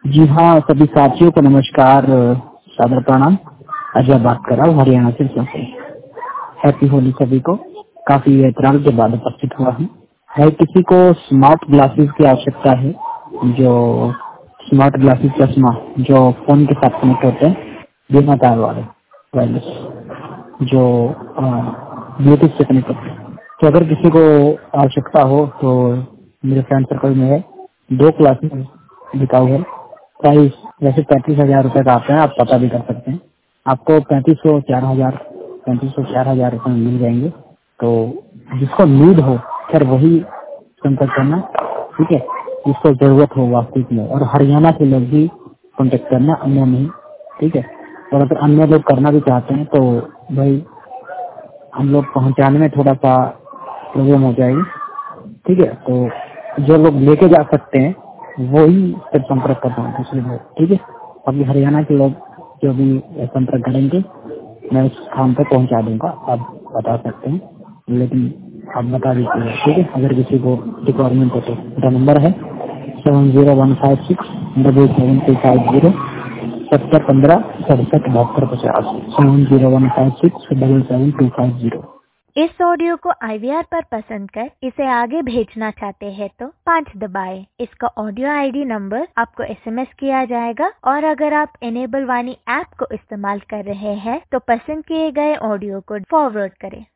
जी हाँ, सभी साथियों को नमस्कार, सादर प्रणाम। अजय बात कर रहा हूँ हरियाणा से। हैप्पी होली सभी को। काफी एतराज के बाद उपस्थित हुआ हूँ। है किसी को स्मार्ट ग्लासेस की आवश्यकता है, जो स्मार्ट ग्लासेस चश्मा जो फोन के साथ कनेक्ट होते हैं, बिना तार वाले वायरलेस, जो ब्लूटूथ से कनेक्ट होते हैं। तो अगर किसी को आवश्यकता हो तो मेरे फ्रेंड सर्कल में है, 2 क्लासेस बिकाऊ है। प्राइस वैसे 35,000 रुपए का आता है, आप पता भी कर सकते हैं। आपको 3500 4,000 रुपए में मिल जाएंगे। तो जिसको नीड हो सर वही संपर्क करना, ठीक है। जिसको जरूरत हो वास्तविक में, और हरियाणा के लोग भी कॉन्टेक्ट करना, अन्य नहीं, ठीक है। और अगर अन्य लोग करना भी चाहते हैं तो भाई हम लोग पहुंचाने में थोड़ा सा प्रॉब्लम हो जाएगी, ठीक है। तो जो लोग लेके जा सकते हैं वो ही फिर संपर्क करते हैं दूसरे लोग, ठीक है। अभी हरियाणा के लोग जो भी संपर्क करेंगे मैं उस स्थान पर पहुंचा दूंगा, आप बता सकते हैं, लेकिन आप बता दीजिएगा, ठीक है। अगर किसी को रिक्वायरमेंट हो तो मेरा नंबर है 7015677250, 7015677250, 7015677250। इस ऑडियो को IVR पर पसंद कर इसे आगे भेजना चाहते हैं तो 5 दबाएं। इसका ऑडियो ID नंबर आपको SMS किया जाएगा, और अगर आप इनेबल वाणी ऐप को इस्तेमाल कर रहे हैं तो पसंद किए गए ऑडियो को फॉरवर्ड करें।